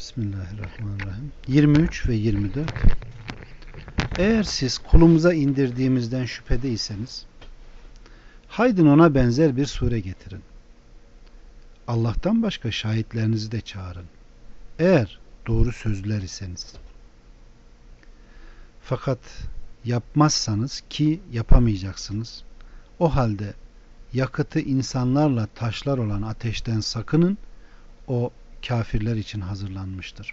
Bismillahirrahmanirrahim. 23 ve 24. Eğer siz kulumuza indirdiğimizden şüphedeyseniz, haydin ona benzer bir sure getirin. Allah'tan başka şahitlerinizi de çağırın. Eğer doğru sözlüler iseniz. Fakat yapmazsanız, ki yapamayacaksınız, o halde yakıtı insanlarla taşlar olan ateşten sakının, o kafirler için hazırlanmıştır.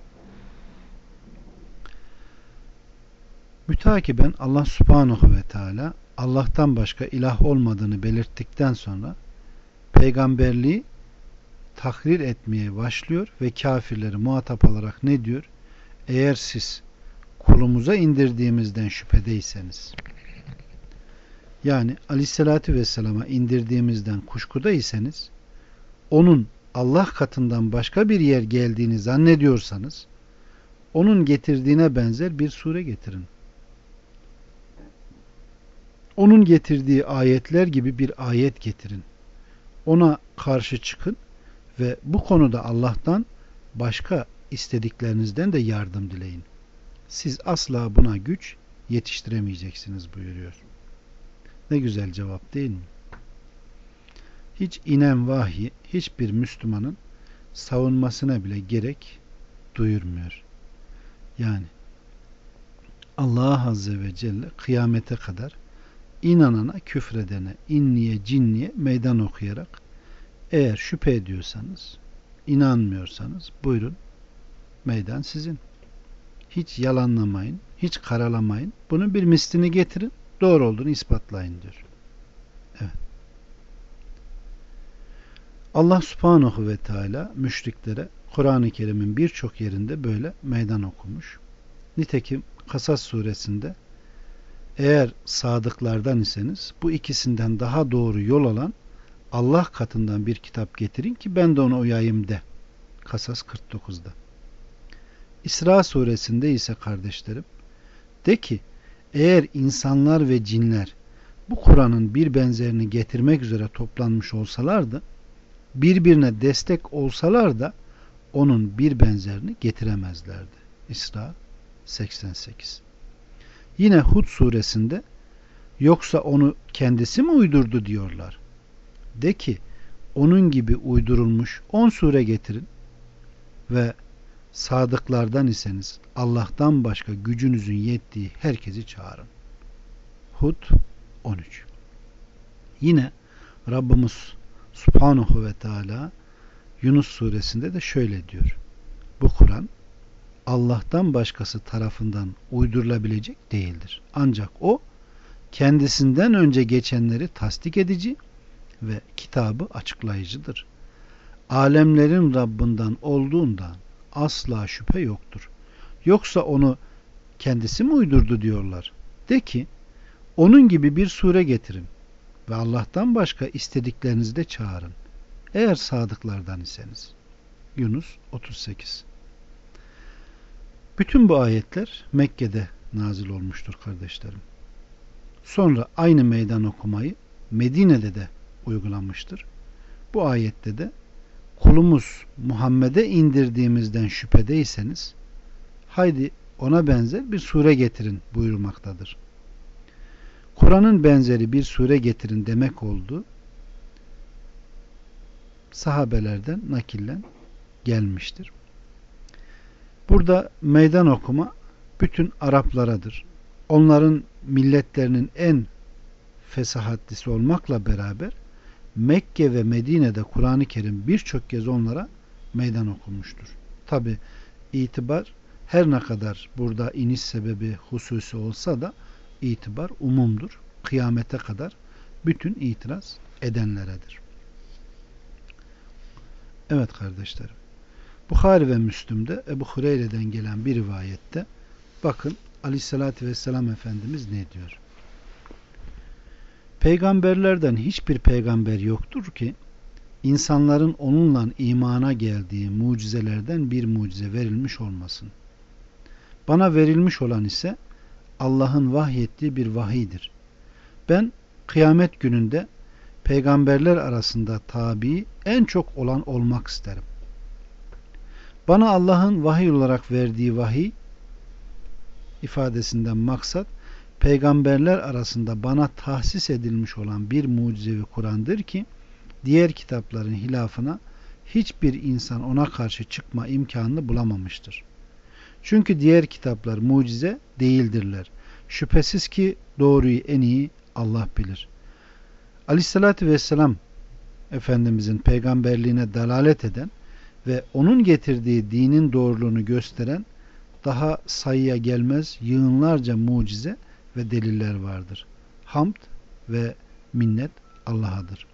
Mütakiben Allah Subhanahu ve Teala Allah'tan başka ilah olmadığını belirttikten sonra peygamberliği takrir etmeye başlıyor ve kafirleri muhatap alarak ne diyor? Eğer siz kulumuza indirdiğimizden şüphedeyseniz, yani Aleyhisselatü Vesselam'a indirdiğimizden kuşkudaysanız, onun Allah katından başka bir yer geldiğini zannediyorsanız, onun getirdiğine benzer bir sure getirin. Onun getirdiği ayetler gibi bir ayet getirin. Ona karşı çıkın ve bu konuda Allah'tan başka istediklerinizden de yardım dileyin. Siz asla buna güç yetiştiremeyeceksiniz buyuruyor. Ne güzel cevap değil mi? Hiç inen vahyi hiçbir Müslümanın savunmasına bile gerek duyurmuyor. Yani Allah Azze ve Celle kıyamete kadar inanana, küfredene, inniye, cinniye meydan okuyarak, eğer şüphe ediyorsanız, inanmıyorsanız buyurun, meydan sizin. Hiç yalanlamayın, hiç karalamayın. Bunun bir mislini getirin, doğru olduğunu ispatlayın diyor. Evet. Allah Subhanahu ve Teala müşriklere Kur'an-ı Kerim'in birçok yerinde böyle meydan okumuş. Nitekim Kasas suresinde, eğer sadıklardan iseniz bu ikisinden daha doğru yol alan Allah katından bir kitap getirin ki ben de ona uyayım de. Kasas 49'da. İsra suresinde ise kardeşlerim, de ki eğer insanlar ve cinler bu Kur'an'ın bir benzerini getirmek üzere toplanmış olsalardı, birbirine destek olsalar da onun bir benzerini getiremezlerdi. İsra 88. Yine Hud suresinde, yoksa onu kendisi mi uydurdu diyorlar. De ki onun gibi uydurulmuş 10 sure getirin ve sadıklardan iseniz Allah'tan başka gücünüzün yettiği herkesi çağırın. Hud 13. Yine Rabbimiz Subhanahu ve Teala Yunus suresinde de şöyle diyor. Bu Kur'an Allah'tan başkası tarafından uydurulabilecek değildir. Ancak o kendisinden önce geçenleri tasdik edici ve kitabı açıklayıcıdır. Alemlerin Rabbinden olduğundan asla şüphe yoktur. Yoksa onu kendisi mi uydurdu diyorlar. De ki onun gibi bir sure getirin ve Allah'tan başka istediklerinizi de çağırın. Eğer sadıklardan iseniz. Yunus 38. Bütün bu ayetler Mekke'de nazil olmuştur kardeşlerim. Sonra aynı meydan okumayı Medine'de de uygulanmıştır. Bu ayette de kulumuz Muhammed'e indirdiğimizden şüphedeyseniz haydi ona benzer bir sure getirin buyurmaktadır. Kur'an'ın benzeri bir sure getirin demek oldu. Sahabelerden nakillen gelmiştir. Burada meydan okuma bütün Araplaradır. Onların milletlerinin en fesahatlisi olmakla beraber Mekke ve Medine'de Kur'an-ı Kerim birçok kez onlara meydan okunmuştur. Tabi itibar her ne kadar burada iniş sebebi hususi olsa da itibar umumdur. Kıyamete kadar bütün itiraz edenleredir. Evet kardeşlerim. Bukhari ve Müslüm'de Ebu Hureyre'den gelen bir rivayette bakın Aleyhisselatü Vesselam Efendimiz ne diyor? Peygamberlerden hiçbir peygamber yoktur ki insanların onunla imana geldiği mucizelerden bir mucize verilmiş olmasın. Bana verilmiş olan ise Allah'ın vahyettiği bir vahiydir. Ben kıyamet gününde peygamberler arasında tabi en çok olan olmak isterim. Bana Allah'ın vahiy olarak verdiği vahiy ifadesinden maksat, peygamberler arasında bana tahsis edilmiş olan bir mucizevi Kur'an'dır ki diğer kitapların hilafına hiçbir insan ona karşı çıkma imkanını bulamamıştır. Çünkü diğer kitaplar mucize değildirler. Şüphesiz ki doğruyu en iyi Allah bilir. Aleyhissalatü vesselam Efendimizin peygamberliğine dalalet eden ve onun getirdiği dinin doğruluğunu gösteren daha sayıya gelmez yığınlarca mucize ve deliller vardır. Hamd ve minnet Allah'adır.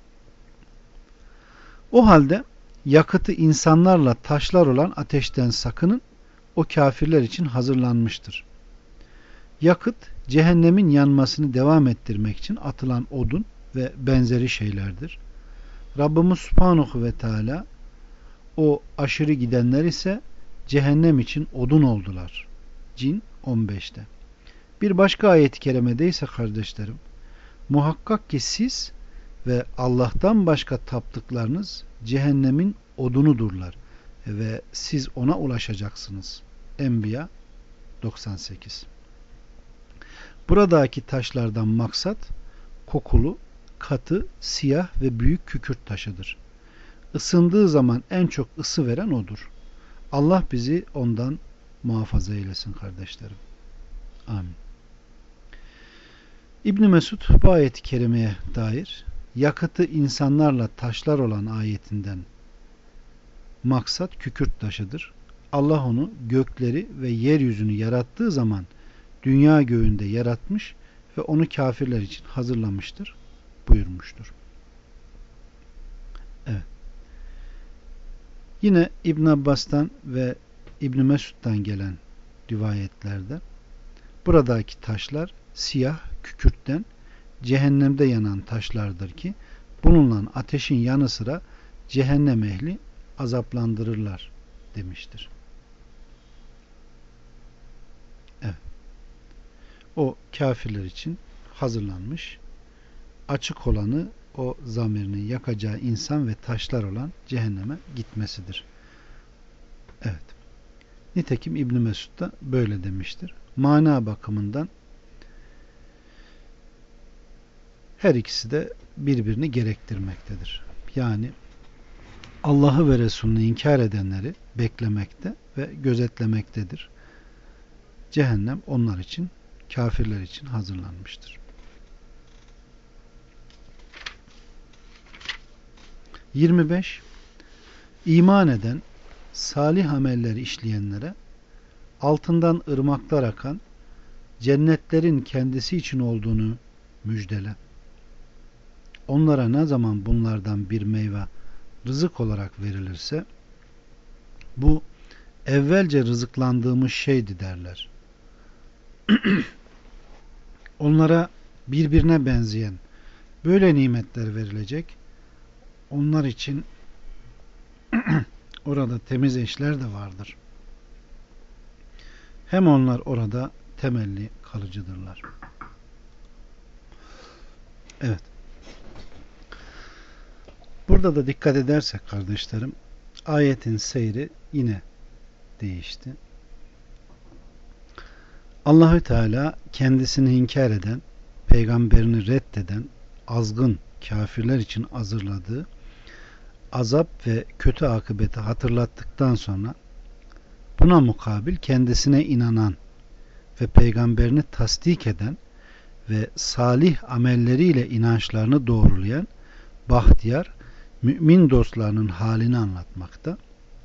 O halde yakıtı insanlarla taşlar olan ateşten sakının, o kafirler için hazırlanmıştır. Yakıt, cehennemin yanmasını devam ettirmek için atılan odun ve benzeri şeylerdir. Rabbimiz Subhanahu ve Teala o aşırı gidenler ise cehennem için odun oldular. Cin 15'te. Bir başka ayet-i kerimede ise kardeşlerim, muhakkak ki siz ve Allah'tan başka taptıklarınız cehennemin odunudurlar ve siz ona ulaşacaksınız. Enbiya 98. Buradaki taşlardan maksat kokulu, katı, siyah ve büyük kükürt taşıdır. Isındığı zaman en çok ısı veren odur. Allah bizi ondan muhafaza eylesin kardeşlerim. Amin. İbn Mesud bu ayet-i kerimeye dair yakıtı insanlarla taşlar olan ayetinden maksat kükürt taşıdır. Allah onu gökleri ve yeryüzünü yarattığı zaman dünya göğünde yaratmış ve onu kafirler için hazırlamıştır buyurmuştur. Evet. Yine İbn Abbas'tan ve İbn Mesud'dan gelen rivayetlerde buradaki taşlar siyah kükürtten cehennemde yanan taşlardır ki bununla ateşin yanı sıra cehennem ehli azaplandırırlar demiştir. Evet. O kafirler için hazırlanmış, açık olanı o zamirinin yakacağı insan ve taşlar olan cehenneme gitmesidir. Evet. Nitekim İbn Mesud da böyle demiştir. Mana bakımından her ikisi de birbirini gerektirmektedir. Yani Allah'ı ve Resulünü inkar edenleri beklemekte ve gözetlemektedir. Cehennem onlar için, kafirler için hazırlanmıştır. 25. İman eden, salih amelleri işleyenlere altından ırmaklar akan cennetlerin kendisi için olduğunu müjdele. Onlara ne zaman bunlardan bir meyve rızık olarak verilirse bu evvelce rızıklandığımız şeydi derler. Onlara birbirine benzeyen böyle nimetler verilecek. Onlar için orada temiz eşler de vardır. Hem onlar orada temelli kalıcıdırlar. Evet. Burada da dikkat edersek kardeşlerim, ayetin seyri yine değişti. Allahü Teala kendisini inkar eden, peygamberini reddeden azgın kafirler için hazırladığı azap ve kötü akıbeti hatırlattıktan sonra buna mukabil kendisine inanan ve peygamberini tasdik eden ve salih amelleriyle inançlarını doğrulayan bahtiyar mümin dostlarının halini anlatmakta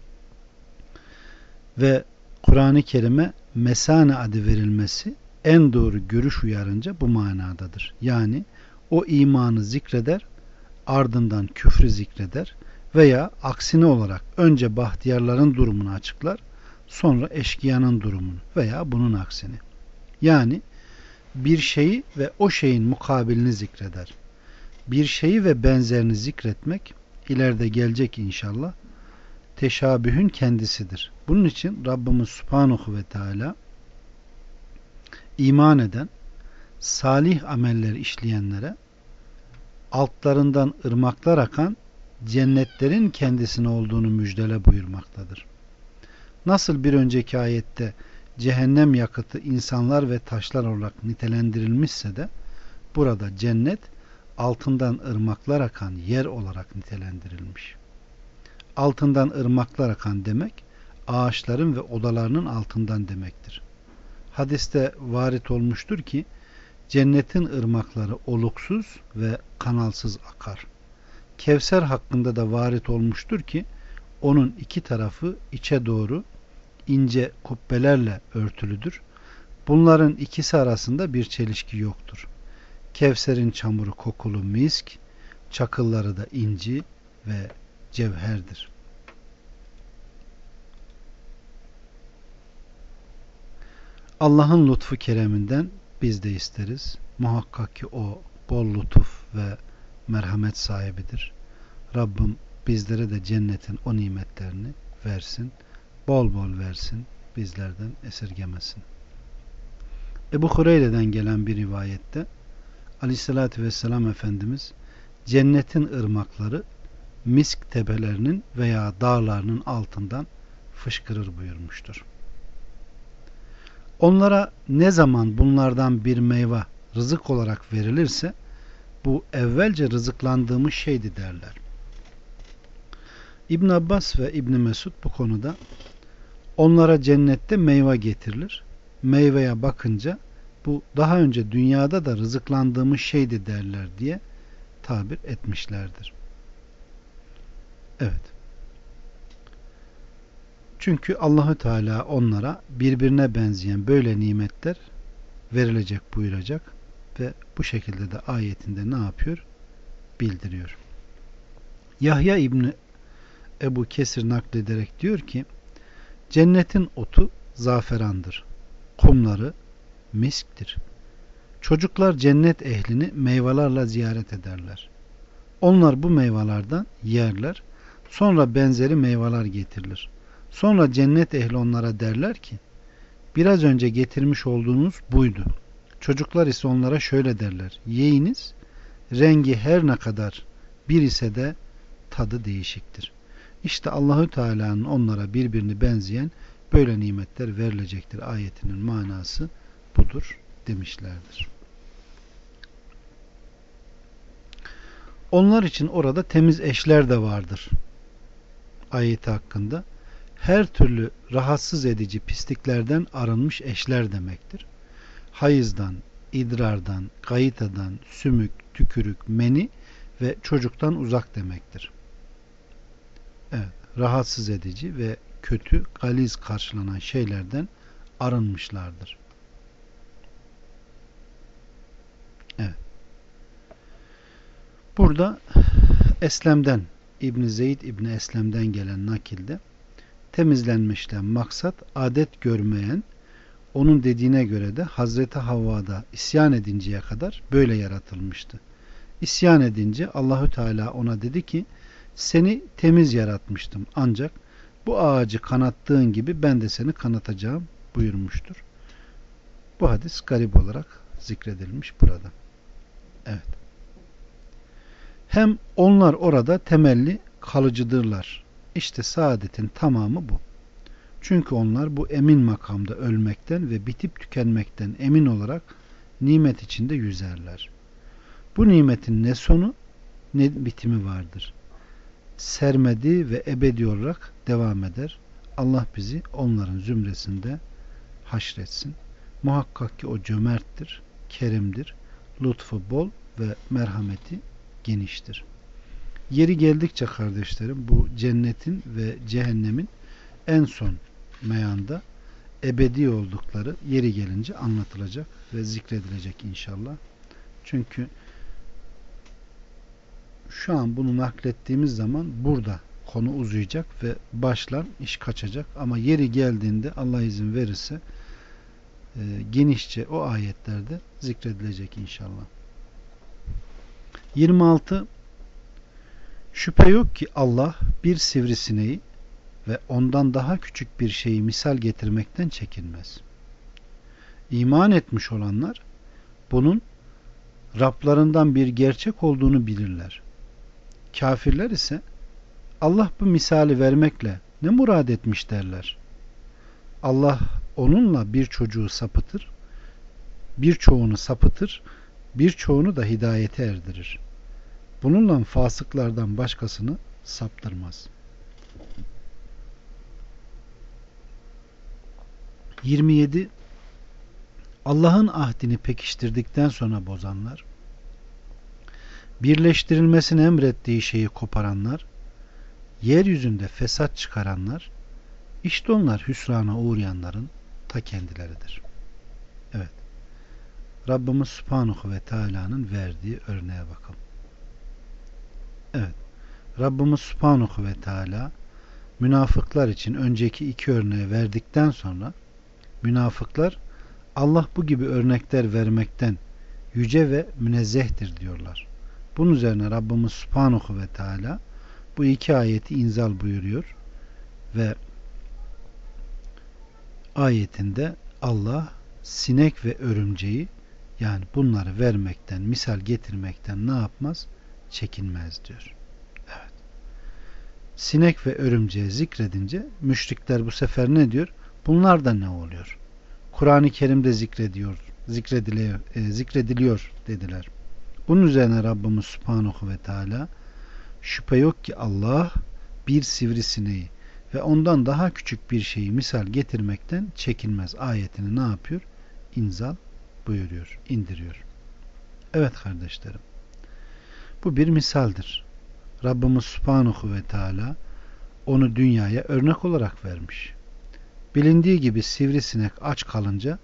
ve Kur'an-ı Kerim'e mesane adı verilmesi en doğru görüş uyarınca bu manadadır. Yani o imanı zikreder, ardından küfrü zikreder veya aksine olarak önce bahtiyarların durumunu açıklar, sonra eşkıyanın durumunu veya bunun aksini. Yani bir şeyi ve o şeyin mukabilini zikreder. Bir şeyi ve benzerini zikretmek ileride gelecek inşallah teşabühün kendisidir. Bunun için Rabbimiz Subhanahu ve Teala iman eden, salih ameller işleyenlere altlarından ırmaklar akan cennetlerin kendisine olduğunu müjdele buyurmaktadır. Nasıl bir önceki ayette cehennem yakıtı insanlar ve taşlar olarak nitelendirilmişse de burada cennet altından ırmaklar akan yer olarak nitelendirilmiş. Altından ırmaklar akan demek ağaçların ve odalarının altından demektir. Hadiste varit olmuştur ki cennetin ırmakları oluksuz ve kanalsız akar. Kevser hakkında da varit olmuştur ki onun iki tarafı içe doğru ince kubbelerle örtülüdür. Bunların ikisi arasında bir çelişki yoktur. Kevser'in çamuru kokulu misk, çakılları da inci ve cevherdir. Allah'ın lütfu kereminden biz de isteriz. Muhakkak ki o bol lütuf ve merhamet sahibidir. Rabbim bizlere de cennetin o nimetlerini versin. Bol bol versin. Bizlerden esirgemesin. Ebu Hureyre'den gelen bir rivayette Aleyhisselatü Vesselam Efendimiz cennetin ırmakları misk tepelerinin veya dağlarının altından fışkırır buyurmuştur. Onlara ne zaman bunlardan bir meyve rızık olarak verilirse bu evvelce rızıklandığımız şeydi derler. İbn Abbas ve İbn Mesud bu konuda onlara cennette meyve getirilir. Meyveye bakınca bu daha önce dünyada da rızıklandığımız şeydi derler diye tabir etmişlerdir. Evet. Çünkü Allahü Teala onlara birbirine benzeyen böyle nimetler verilecek buyuracak ve bu şekilde de ayetinde ne yapıyor? Bildiriyor. Yahya İbni Ebu Kesir naklederek diyor ki cennetin otu zaferandır. Kumları misktir. Çocuklar cennet ehlini meyvelerle ziyaret ederler. Onlar bu meyvelerden yerler. Sonra benzeri meyveler getirilir. Sonra cennet ehli onlara derler ki biraz önce getirmiş olduğunuz buydu. Çocuklar ise onlara şöyle derler. Yiyiniz, rengi her ne kadar bir ise de tadı değişiktir. İşte Allahü Teala'nın onlara birbirini benzeyen böyle nimetler verilecektir. Ayetinin manası budur demişlerdir. Onlar için orada temiz eşler de vardır. Ayeti hakkında her türlü rahatsız edici pisliklerden arınmış eşler demektir. Hayızdan, idrardan, gayitadan, sümük, tükürük, meni ve çocuktan uzak demektir. Evet, rahatsız edici ve kötü, galiz karşılanan şeylerden arınmışlardır. Evet. Burada Eslem'den, İbn Zeyd İbni Eslem'den gelen nakilde temizlenmişten maksat adet görmeyen, onun dediğine göre de Hazreti Havva'da isyan edinceye kadar böyle yaratılmıştı. İsyan edince Allahü Teala ona dedi ki seni temiz yaratmıştım ancak bu ağacı kanattığın gibi ben de seni kanatacağım buyurmuştur. Bu hadis garip olarak zikredilmiş burada. Evet. Hem onlar orada temelli kalıcıdırlar. İşte saadetin tamamı bu. Çünkü onlar bu emin makamda ölmekten ve bitip tükenmekten emin olarak nimet içinde yüzerler. Bu nimetin ne sonu ne bitimi vardır. Sermedi ve ebedi olarak devam eder. Allah bizi onların zümresinde haşretsin. Muhakkak ki o cömerttir, kerimdir, lütfu bol ve merhameti geniştir. Yeri geldikçe kardeşlerim bu cennetin ve cehennemin en son meyanda ebedi oldukları yeri gelince anlatılacak ve zikredilecek inşallah. Çünkü şu an bunu naklettiğimiz zaman burada konu uzayacak ve başlar iş kaçacak ama yeri geldiğinde Allah izin verirse genişçe o ayetlerde zikredilecek inşallah. 26. Şüphe yok ki Allah bir sivrisineği ve ondan daha küçük bir şeyi misal getirmekten çekinmez. İman etmiş olanlar bunun Rablarından bir gerçek olduğunu bilirler. Kafirler ise Allah bu misali vermekle ne murad etmiş derler. Allah onunla bir çocuğu sapıtır, birçoğunu sapıtır, birçoğunu da hidayete erdirir. Bununla fasıklardan başkasını saptırmaz. 27. Allah'ın ahdini pekiştirdikten sonra bozanlar, birleştirilmesini emrettiği şeyi koparanlar, yeryüzünde fesat çıkaranlar, işte onlar hüsrana uğrayanların ta kendileridir. Evet. Rabbimiz Subhanahu ve Teala'nın verdiği örneğe bakalım. Evet. Rabbimiz Subhanahu ve Teala münafıklar için önceki iki örneği verdikten sonra münafıklar Allah bu gibi örnekler vermekten yüce ve münezzehtir diyorlar. Bunun üzerine Rabbimiz Subhanahu ve Teala bu iki ayeti inzal buyuruyor ve ayetinde Allah sinek ve örümceği, yani bunları vermekten, misal getirmekten ne yapmaz? Çekinmez diyor. Evet. Sinek ve örümceği zikredince müşrikler bu sefer ne diyor? Bunlar da ne oluyor? Kur'an-ı Kerim'de zikrediliyor dediler. Bunun üzerine Rabbimiz Subhanahu ve Teala şüphe yok ki Allah bir sivrisineği ve ondan daha küçük bir şeyi misal getirmekten çekinmez ayetini ne yapıyor? İnzal buyuruyor, indiriyor. Evet kardeşlerim. Bu bir misaldir. Rabbimiz Subhanahu ve Teala onu dünyaya örnek olarak vermiş. Bilindiği gibi sivrisinek aç kalınca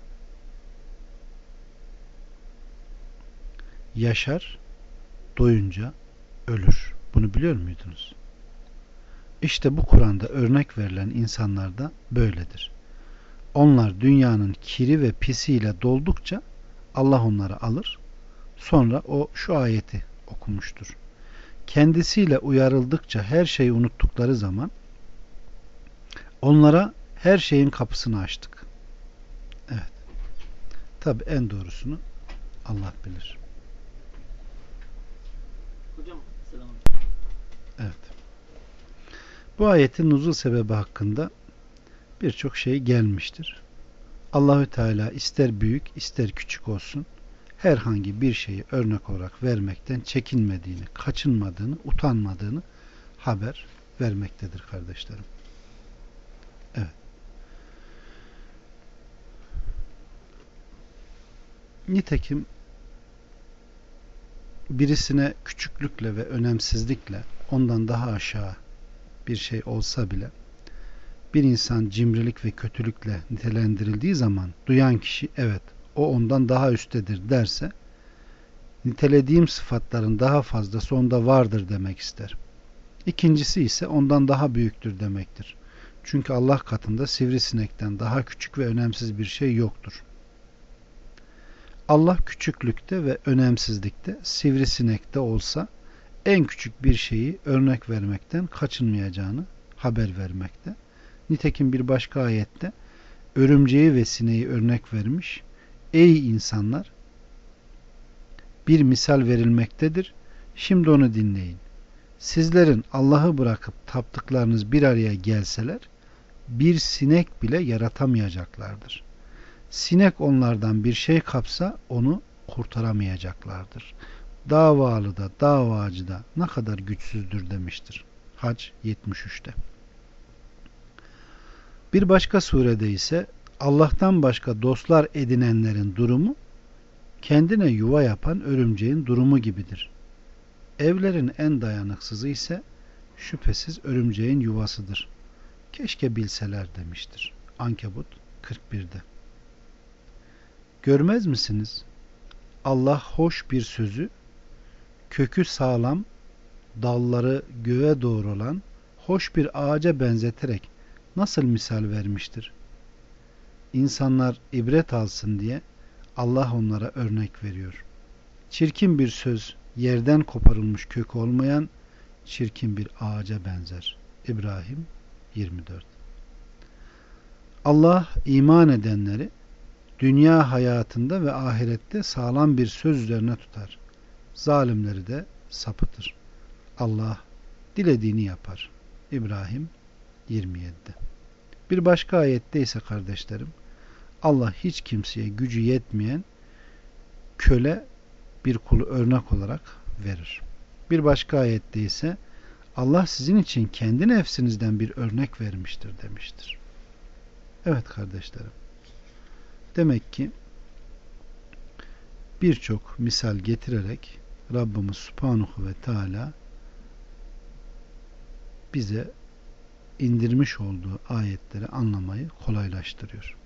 yaşar, doyunca ölür. Bunu biliyor muydunuz? İşte bu Kur'an'da örnek verilen insanlar da böyledir. Onlar dünyanın kiri ve pisiyle doldukça Allah onları alır. Sonra o şu ayeti okumuştur. Kendisiyle uyarıldıkça her şeyi unuttukları zaman onlara her şeyin kapısını açtık. Evet. Tabi en doğrusunu Allah bilir. Hocam selam. Evet. Bu ayetin nuzul sebebi hakkında birçok şey gelmiştir. Allahü Teala ister büyük ister küçük olsun herhangi bir şeyi örnek olarak vermekten çekinmediğini, kaçınmadığını, utanmadığını haber vermektedir kardeşlerim. Evet. Nitekim birisine küçüklükle ve önemsizlikle ondan daha aşağı bir şey olsa bile bir insan cimrilik ve kötülükle nitelendirildiği zaman duyan kişi evet o ondan daha üsttedir derse nitelediğim sıfatların daha fazlası onda vardır demek ister. İkincisi ise ondan daha büyüktür demektir. Çünkü Allah katında sivrisinekten daha küçük ve önemsiz bir şey yoktur. Allah küçüklükte ve önemsizlikte sivrisinekte olsa en küçük bir şeyi örnek vermekten kaçınmayacağını haber vermekte. Nitekim bir başka ayette örümceği ve sineği örnek vermiş. Ey insanlar! Bir misal verilmektedir. Şimdi onu dinleyin. Sizlerin Allah'ı bırakıp taptıklarınız bir araya gelseler bir sinek bile yaratamayacaklardır. Sinek onlardan bir şey kapsa onu kurtaramayacaklardır. Davalı da davacı da ne kadar güçsüzdür demiştir. Hac 73'te. Bir başka surede ise Allah'tan başka dostlar edinenlerin durumu kendine yuva yapan örümceğin durumu gibidir. Evlerin en dayanıksızı ise şüphesiz örümceğin yuvasıdır. Keşke bilseler demiştir. Ankebut 41'de. Görmez misiniz? Allah hoş bir sözü, kökü sağlam, dalları göğe doğru olan hoş bir ağaca benzeterek nasıl misal vermiştir? İnsanlar ibret alsın diye Allah onlara örnek veriyor. Çirkin bir söz, yerden koparılmış kökü olmayan çirkin bir ağaca benzer. İbrahim 24. Allah iman edenleri dünya hayatında ve ahirette sağlam bir söz üzerine tutar. Zalimleri de sapıtır. Allah dilediğini yapar. İbrahim 27'de. Bir başka ayette ise kardeşlerim, Allah hiç kimseye gücü yetmeyen köle bir kulu örnek olarak verir. Bir başka ayette ise Allah sizin için kendi nefsinizden bir örnek vermiştir demiştir. Evet kardeşlerim. Demek ki birçok misal getirerek Rabbimiz Subhanahu ve Teala bize indirmiş olduğu ayetleri anlamayı kolaylaştırıyor.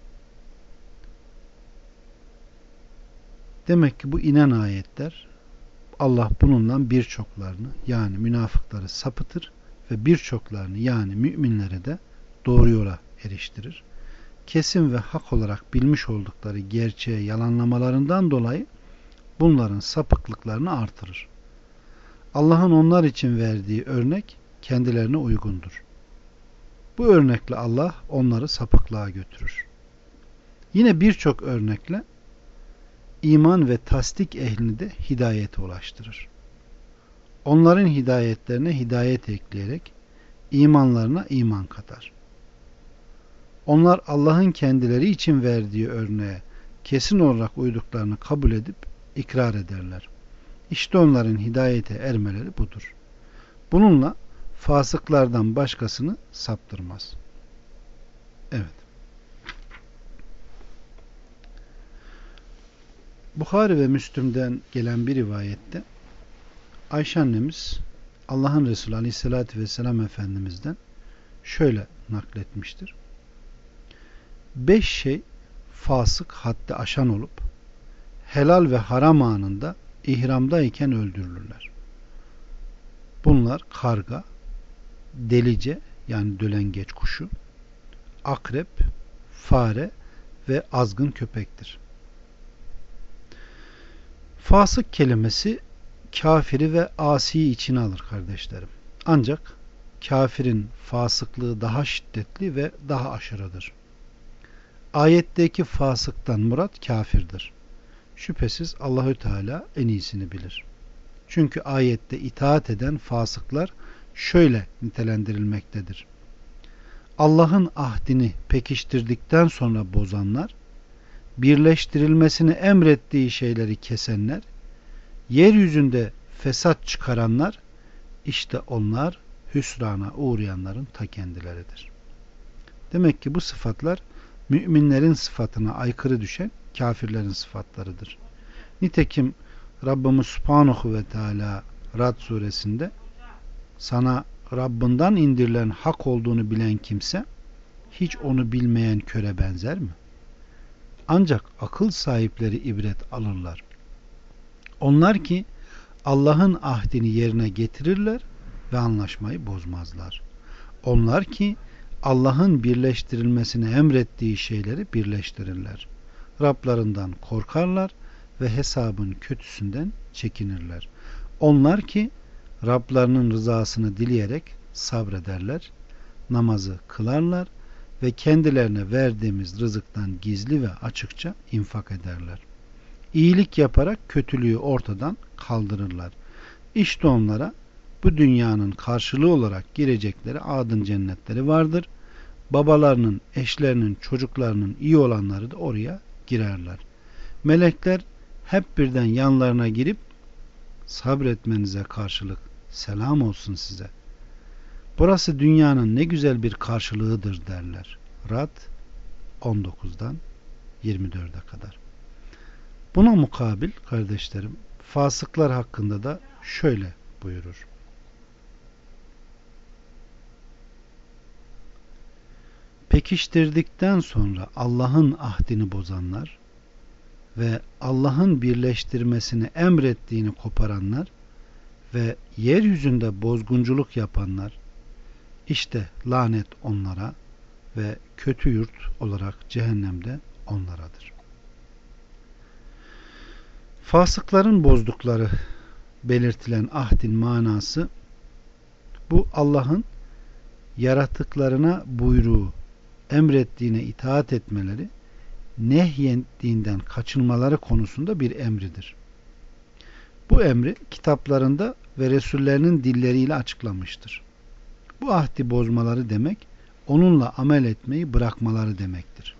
Demek ki bu inen ayetler Allah bununla birçoklarını yani münafıkları sapıtır ve birçoklarını yani müminleri de doğru yola eriştirir. Kesin ve hak olarak bilmiş oldukları gerçeği yalanlamalarından dolayı bunların sapıklıklarını artırır. Allah'ın onlar için verdiği örnek kendilerine uygundur. Bu örnekle Allah onları sapıklığa götürür. Yine birçok örnekle iman ve tasdik ehlini de hidayete ulaştırır. Onların hidayetlerine hidayet ekleyerek imanlarına iman katar. Onlar Allah'ın kendileri için verdiği örneğe kesin olarak uyduklarını kabul edip ikrar ederler. İşte onların hidayete ermeleri budur. Bununla fasıklardan başkasını saptırmaz. Evet. Buhari ve Müslim'den gelen bir rivayette Ayşe annemiz Allah'ın Resulü Aleyhisselatü Vesselam Efendimiz'den şöyle nakletmiştir. 5 şey fasık haddi aşan olup helal ve haram anında ihramdayken öldürülürler. Bunlar karga, delice yani dölengeç kuşu, akrep, fare ve azgın köpektir. Fasık kelimesi kafiri ve asiyi içine alır kardeşlerim. Ancak kafirin fasıklığı daha şiddetli ve daha aşırıdır. Ayetteki fasıktan murat kafirdir. Şüphesiz Allahü Teala en iyisini bilir. Çünkü ayette itaat eden fasıklar şöyle nitelendirilmektedir. Allah'ın ahdini pekiştirdikten sonra bozanlar, birleştirilmesini emrettiği şeyleri kesenler, yeryüzünde fesat çıkaranlar, işte onlar hüsrana uğrayanların ta kendileridir. Demek ki bu sıfatlar müminlerin sıfatına aykırı düşen kafirlerin sıfatlarıdır. Nitekim Rabbimiz Subhanahu ve Teala Rad suresinde sana Rabbinden indirilen hak olduğunu bilen kimse hiç onu bilmeyen köre benzer mi? Ancak akıl sahipleri ibret alırlar. Onlar ki Allah'ın ahdini yerine getirirler ve anlaşmayı bozmazlar. Onlar ki Allah'ın birleştirilmesini emrettiği şeyleri birleştirirler. Rablarından korkarlar ve hesabın kötüsünden çekinirler. Onlar ki Rablarının rızasını dileyerek sabrederler, namazı kılarlar ve kendilerine verdiğimiz rızıktan gizli ve açıkça infak ederler. İyilik yaparak kötülüğü ortadan kaldırırlar. İşte onlara bu dünyanın karşılığı olarak girecekleri adın cennetleri vardır. Babalarının, eşlerinin, çocuklarının iyi olanları da oraya girerler. Melekler hep birden yanlarına girip sabretmenize karşılık selam olsun size. Burası dünyanın ne güzel bir karşılığıdır derler. Rad 19'dan 24'e kadar. Buna mukabil kardeşlerim fasıklar hakkında da şöyle buyurur. Pekiştirdikten sonra Allah'ın ahdini bozanlar ve Allah'ın birleştirmesini emrettiğini koparanlar ve yeryüzünde bozgunculuk yapanlar, işte lanet onlara ve kötü yurt olarak cehennemde onlaradır. Fasıkların bozdukları belirtilen ahdin manası, bu Allah'ın yaratıklarına buyruğu, emrettiğine itaat etmeleri, nehyettiğinden kaçınmaları konusunda bir emridir. Bu emri kitaplarında ve Resullerinin dilleriyle açıklamıştır. Bu ahdi bozmaları demek, onunla amel etmeyi bırakmaları demektir.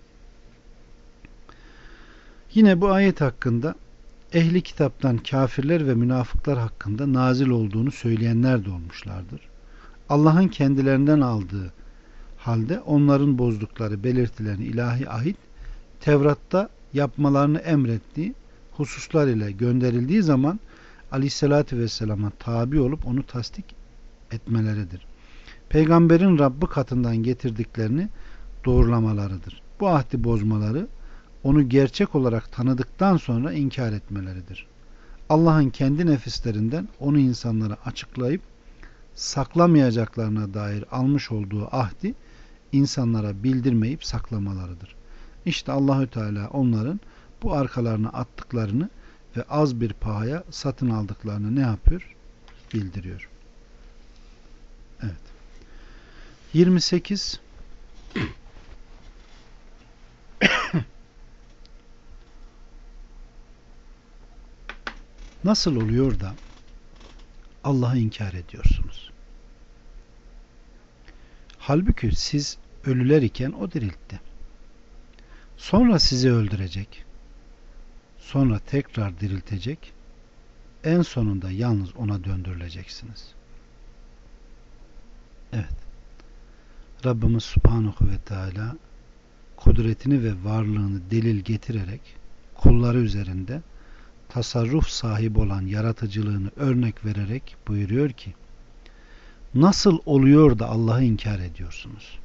Yine bu ayet hakkında ehli kitaptan kafirler ve münafıklar hakkında nazil olduğunu söyleyenler de olmuşlardır. Allah'ın kendilerinden aldığı halde onların bozdukları belirtilen ilahi ahit Tevrat'ta yapmalarını emrettiği hususlar ile gönderildiği zaman Aleyhisselatü Vesselam'a tabi olup onu tasdik etmeleridir. Peygamberin Rabbi katından getirdiklerini doğrulamalarıdır. Bu ahdi bozmaları onu gerçek olarak tanıdıktan sonra inkar etmeleridir. Allah'ın kendi nefislerinden onu insanlara açıklayıp saklamayacaklarına dair almış olduğu ahdi insanlara bildirmeyip saklamalarıdır. İşte Allahü Teala onların bu arkalarına attıklarını ve az bir pahaya satın aldıklarını ne yapıyor? Bildiriyor. Evet. 28 Nasıl oluyor da Allah'ı inkar ediyorsunuz? Halbuki siz ölüler iken o diriltti. Sonra sizi öldürecek. Sonra tekrar diriltecek. En sonunda yalnız ona döndürüleceksiniz. Evet. Rabbimiz Subhanahu ve Teala kudretini ve varlığını delil getirerek kulları üzerinde tasarruf sahibi olan yaratıcılığını örnek vererek buyuruyor ki, nasıl oluyor da Allah'ı inkar ediyorsunuz?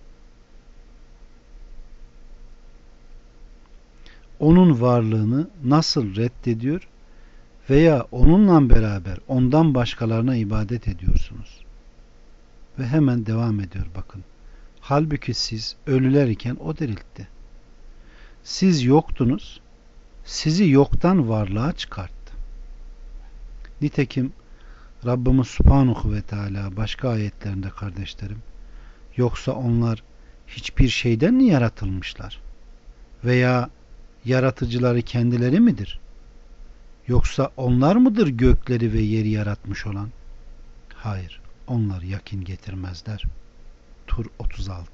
Onun varlığını nasıl reddediyor veya onunla beraber ondan başkalarına ibadet ediyorsunuz? Ve hemen devam ediyor bakın. Halbuki siz ölüler iken o diriltti. Siz yoktunuz, sizi yoktan varlığa çıkarttı. Nitekim Rabbimiz Subhanahu ve Teala başka ayetlerinde kardeşlerim, yoksa onlar hiçbir şeyden mi yaratılmışlar? Veya yaratıcıları kendileri midir? Yoksa onlar mıdır gökleri ve yeri yaratmış olan? Hayır, onlar yakin getirmezler. Tur 36.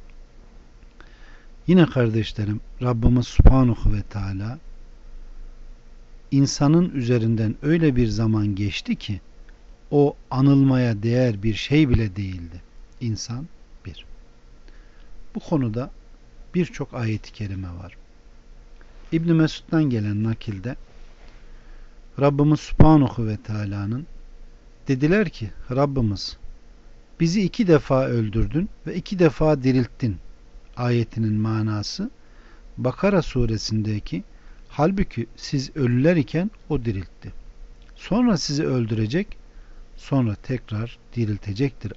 Yine kardeşlerim, Rabbimiz Subhanahu ve Teala insanın üzerinden öyle bir zaman geçti ki o anılmaya değer bir şey bile değildi. İnsan bir. Bu konuda birçok ayet-i kerime var. İbn Mesud'dan gelen nakilde Rabbimiz Subhanahu ve Teala'nın dediler ki, Rabbimiz bizi 2 defa öldürdün ve 2 defa dirilttin ayetinin manası Bakara suresindeki halbuki siz ölüler iken o diriltti. Sonra sizi öldürecek, sonra tekrar diriltecektir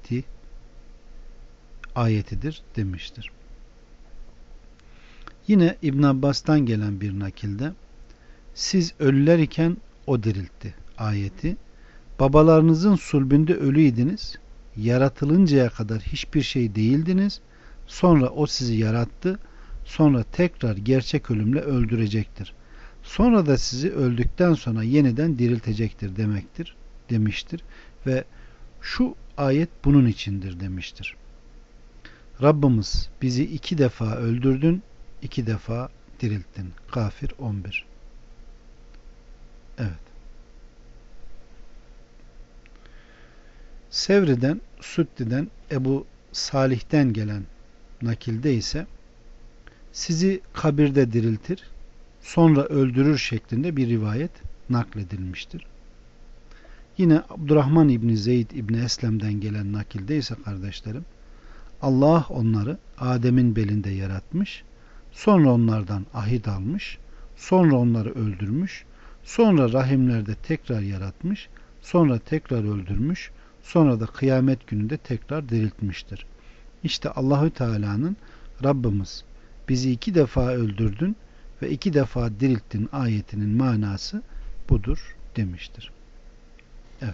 ayetidir demiştir. Yine İbn Abbas'tan gelen bir nakilde siz ölüler iken o diriltti ayeti, babalarınızın sulbünde ölüydiniz, yaratılıncaya kadar hiçbir şey değildiniz, sonra o sizi yarattı, sonra tekrar gerçek ölümle öldürecektir. Sonra da sizi öldükten sonra yeniden diriltecektir demiştir ve şu ayet bunun içindir demiştir. Rabbimiz bizi 2 defa öldürdün, 2 defa dirilttin. Kafir 11. Evet. Sevri'den, Süddi'den, Ebu Salih'ten gelen nakilde ise sizi kabirde diriltir, sonra öldürür şeklinde bir rivayet nakledilmiştir. Yine Abdurrahman İbni Zeyd İbni Eslem'den gelen nakilde ise kardeşlerim, Allah onları Adem'in belinde yaratmış, sonra onlardan ahit almış, sonra onları öldürmüş, sonra rahimlerde tekrar yaratmış, sonra tekrar öldürmüş, sonra da kıyamet gününde tekrar diriltmiştir. İşte Allahü Teala'nın Rabbimiz bizi 2 defa öldürdün ve 2 defa dirilttin ayetinin manası budur demiştir. Evet.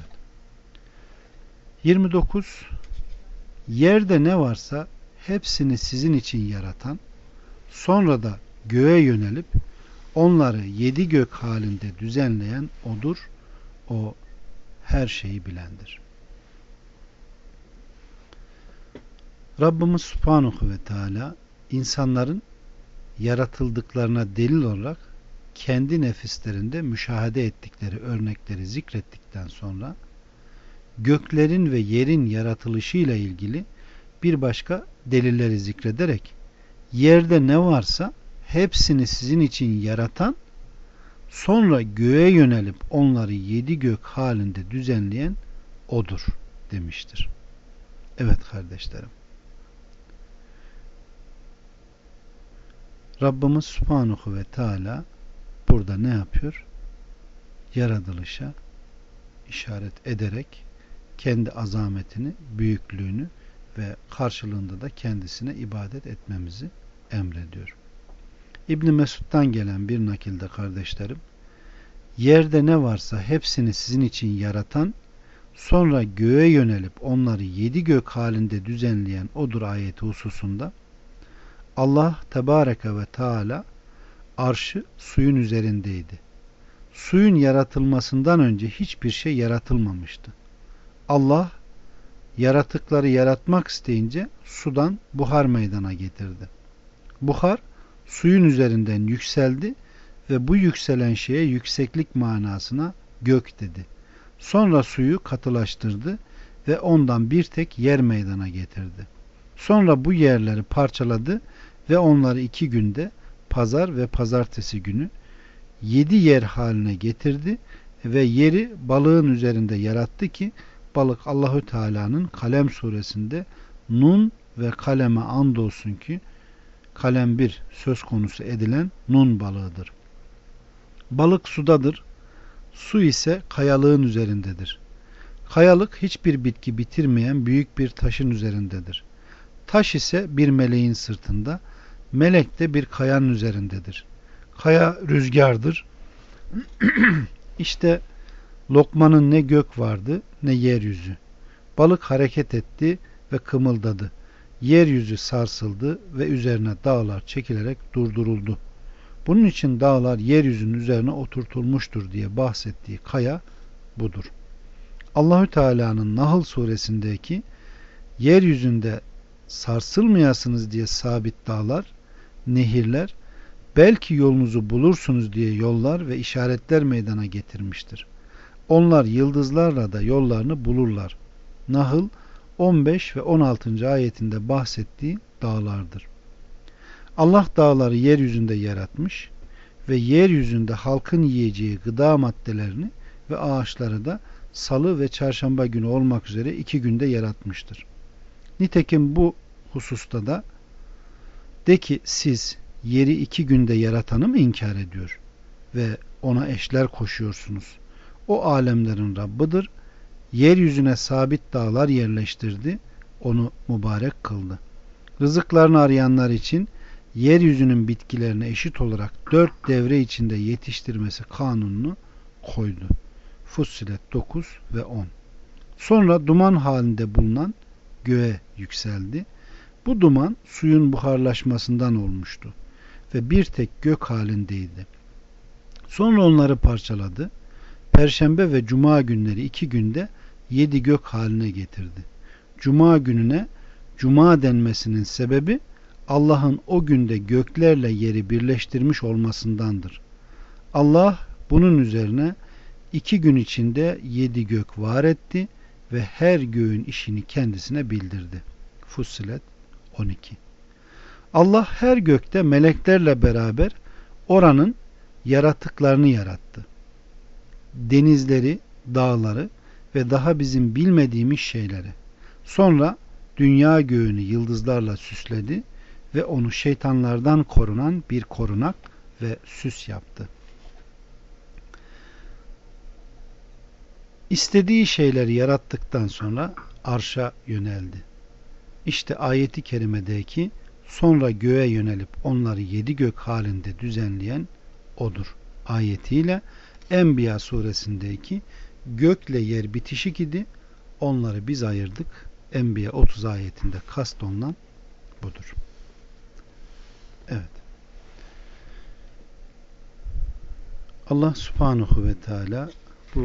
29. Yerde ne varsa hepsini sizin için yaratan, sonra da göğe yönelip onları 7 gök halinde düzenleyen odur. O her şeyi bilendir. Rabbimiz Subhanahu ve Teala insanların yaratıldıklarına delil olarak kendi nefislerinde müşahede ettikleri örnekleri zikrettikten sonra göklerin ve yerin yaratılışıyla ilgili bir başka delilleri zikrederek yerde ne varsa hepsini sizin için yaratan, sonra göğe yönelip onları 7 gök halinde düzenleyen O'dur demiştir. Evet kardeşlerim. Rabbimiz Subhanahu ve Teala burada ne yapıyor? Yaratılışa işaret ederek kendi azametini, büyüklüğünü ve karşılığında da kendisine ibadet etmemizi emrediyor. İbn Mesud'dan gelen bir nakilde kardeşlerim, yerde ne varsa hepsini sizin için yaratan, sonra göğe yönelip onları 7 gök halinde düzenleyen O'dur ayeti hususunda Allah Tebareke ve Teala arşı suyun üzerindeydi. Suyun yaratılmasından önce hiçbir şey yaratılmamıştı. Allah yaratıkları yaratmak isteyince sudan buhar meydana getirdi. Buhar suyun üzerinden yükseldi ve bu yükselen şeye yükseklik manasına gök dedi. Sonra suyu katılaştırdı ve ondan bir tek yer meydana getirdi. Sonra bu yerleri parçaladı ve onları 2 günde pazar ve pazartesi günü 7 yer haline getirdi ve yeri balığın üzerinde yarattı ki balık Allahü Teala'nın Kalem suresinde Nun ve kaleme andolsun ki kalem bir söz konusu edilen Nun balığıdır. Balık sudadır. Su ise kayalığın üzerindedir. Kayalık hiçbir bitki bitirmeyen büyük bir taşın üzerindedir. Taş ise bir meleğin sırtında, melek de bir kayanın üzerindedir. Kaya rüzgardır. İşte Lokman'ın ne gök vardı ne yeryüzü. Balık hareket etti ve kımıldadı. Yeryüzü sarsıldı ve üzerine dağlar çekilerek durduruldu. Bunun için dağlar yeryüzünün üzerine oturtulmuştur diye bahsettiği kaya budur. Allahü Teala'nın Nahl suresindeki yeryüzünde sarsılmayasınız diye sabit dağlar, nehirler, belki yolunuzu bulursunuz diye yollar ve işaretler meydana getirmiştir. Onlar yıldızlarla da yollarını bulurlar. Nahl 15 ve 16. ayetinde bahsettiği dağlardır. Allah dağları yeryüzünde yaratmış ve yeryüzünde halkın yiyeceği gıda maddelerini ve ağaçları da salı ve çarşamba günü olmak üzere 2 günde yaratmıştır. Nitekim bu hususta da de ki siz yeri 2 günde yaratanı mı inkar ediyor ve ona eşler koşuyorsunuz? O alemlerin Rabbidir. Yeryüzüne sabit dağlar yerleştirdi. Onu mübarek kıldı. Rızıklarını arayanlar için yeryüzünün bitkilerine eşit olarak 4 devre içinde yetiştirmesi kanununu koydu. Fussilet 9 ve 10. Sonra duman halinde bulunan göğe yükseldi. Bu duman suyun buharlaşmasından olmuştu ve bir tek gök halindeydi. Sonra onları parçaladı. Perşembe ve Cuma günleri 2 günde 7 gök haline getirdi. Cuma gününe Cuma denmesinin sebebi Allah'ın o günde göklerle yeri birleştirmiş olmasındandır. Allah bunun üzerine 2 gün içinde 7 gök var etti ve her göğün işini kendisine bildirdi. Fussilet 12. Allah her gökte meleklerle beraber oranın yaratıklarını yarattı. Denizleri, dağları ve daha bizim bilmediğimiz şeyleri. Sonra dünya göğünü yıldızlarla süsledi ve onu şeytanlardan korunan bir korunak ve süs yaptı. İstediği şeyleri yarattıktan sonra arşa yöneldi. İşte ayeti kerimedeki sonra göğe yönelip onları 7 gök halinde düzenleyen O'dur ayetiyle Enbiya suresindeki gökle yer bitişik idi. Onları biz ayırdık. Enbiya 30 ayetinde kastolunan budur. Evet. Allah subhanahu ve teala bu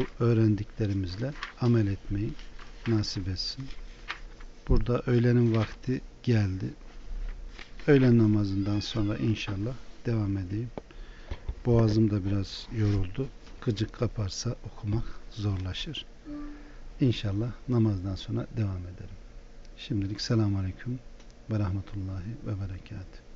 öğrendiklerimizle amel etmeyi nasip etsin. Burada öğlenin vakti geldi. Öğlen namazından sonra inşallah devam edeyim. Boğazım da biraz yoruldu. Gıcık kaparsa okumak zorlaşır. İnşallah namazdan sonra devam ederim. Şimdilik selamun aleyküm ve rahmetullahi ve berekatuhu.